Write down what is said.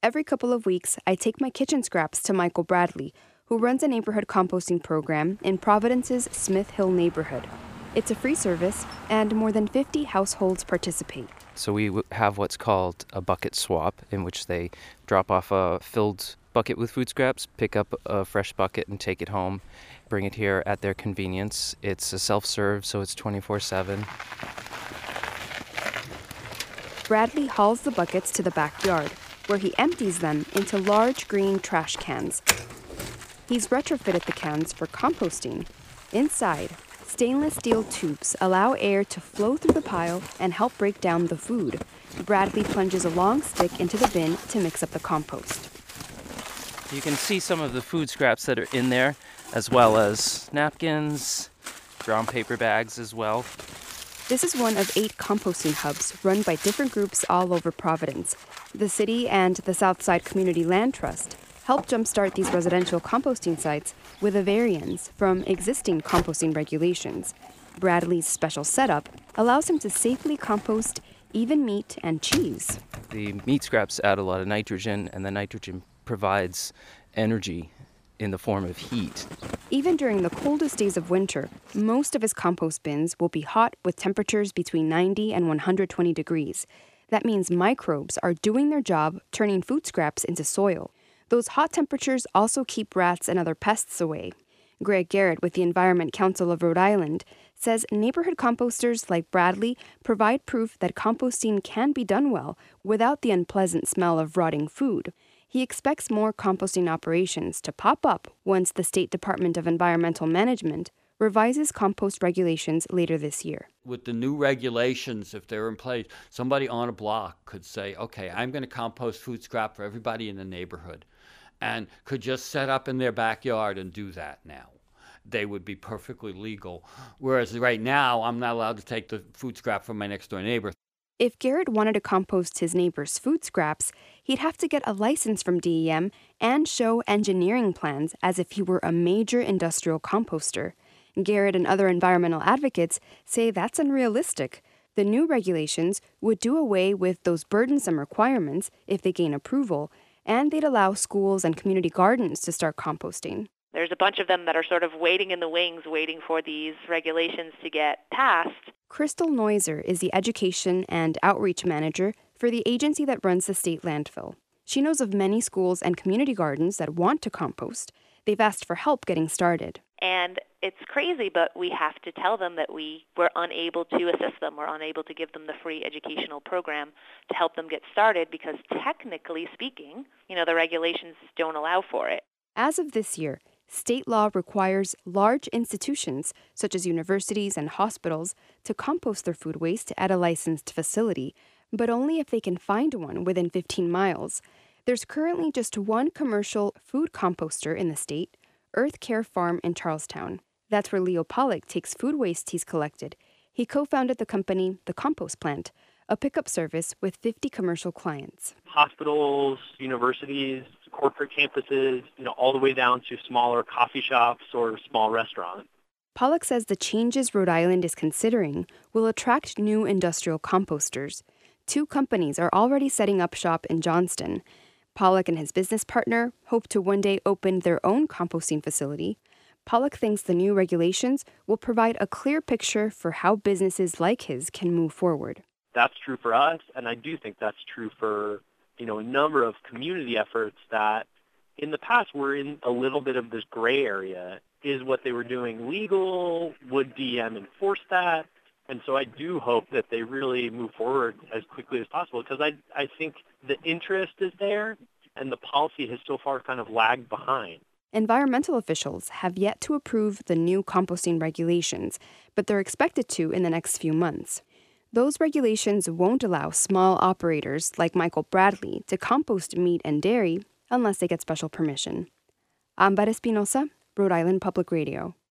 Every couple of weeks, I take my kitchen scraps to Michael Bradley, who runs a neighborhood composting program in Providence's Smith Hill neighborhood. It's a free service, and more than 50 households participate. So we have what's called a bucket swap, in which they drop off a filled bucket with food scraps, pick up a fresh bucket and take it home, bring it here at their convenience. It's a self-serve, so it's 24/7. Bradley hauls the buckets to the backyard, where he empties them into large green trash cans. He's retrofitted the cans for composting. Inside, stainless steel tubes allow air to flow through the pile and help break down the food. Bradley plunges a long stick into the bin to mix up the compost. You can see some of the food scraps that are in there, as well as napkins, brown paper bags as well. This is one of 8 composting hubs run by different groups all over Providence. The city and the Southside Community Land Trust help jumpstart these residential composting sites with a variance from existing composting regulations. Bradley's special setup allows him to safely compost even meat and cheese. The meat scraps add a lot of nitrogen, and the nitrogen provides energy in the form of heat. Even during the coldest days of winter, most of his compost bins will be hot with temperatures between 90 and 120 degrees. That means microbes are doing their job turning food scraps into soil. Those hot temperatures also keep rats and other pests away. Greg Garrett with the Environment Council of Rhode Island says neighborhood composters like Bradley provide proof that composting can be done well without the unpleasant smell of rotting food. He expects more composting operations to pop up once the State Department of Environmental Management revises compost regulations later this year. With the new regulations, if they're in place, somebody on a block could say, okay, I'm going to compost food scrap for everybody in the neighborhood, and could just set up in their backyard and do that now. They would be perfectly legal. Whereas right now, I'm not allowed to take the food scrap from my next door neighbor. If Garrett wanted to compost his neighbor's food scraps, he'd have to get a license from DEM and show engineering plans as if he were a major industrial composter. Garrett and other environmental advocates say that's unrealistic. The new regulations would do away with those burdensome requirements if they gain approval, and they'd allow schools and community gardens to start composting. There's a bunch of them that are sort of waiting in the wings, waiting for these regulations to get passed. Crystal Noiser is the education and outreach manager for the agency that runs the state landfill. She knows of many schools and community gardens that want to compost. They've asked for help getting started. And it's crazy, but we have to tell them that we're unable to assist them. We're unable to give them the free educational program to help them get started because technically speaking, the regulations don't allow for it. As of this year, state law requires large institutions, such as universities and hospitals, to compost their food waste at a licensed facility, but only if they can find one within 15 miles. There's currently just one commercial food composter in the state, Earth Care Farm in Charlestown. That's where Leo Pollock takes food waste he's collected. He co-founded the company The Compost Plant, a pickup service with 50 commercial clients. Hospitals, universities, corporate campuses, all the way down to smaller coffee shops or small restaurants. Pollock says the changes Rhode Island is considering will attract new industrial composters. 2 companies are already setting up shop in Johnston. Pollock and his business partner hope to one day open their own composting facility. Pollock thinks the new regulations will provide a clear picture for how businesses like his can move forward. That's true for us, and I do think that's true for a number of community efforts that in the past were in a little bit of this gray area. Is what they were doing legal? Would DEM enforce that? And so I do hope that they really move forward as quickly as possible because I think the interest is there and the policy has so far kind of lagged behind. Environmental officials have yet to approve the new composting regulations, but they're expected to in the next few months. Those regulations won't allow small operators like Michael Bradley to compost meat and dairy unless they get special permission. Amber Espinosa, Rhode Island Public Radio.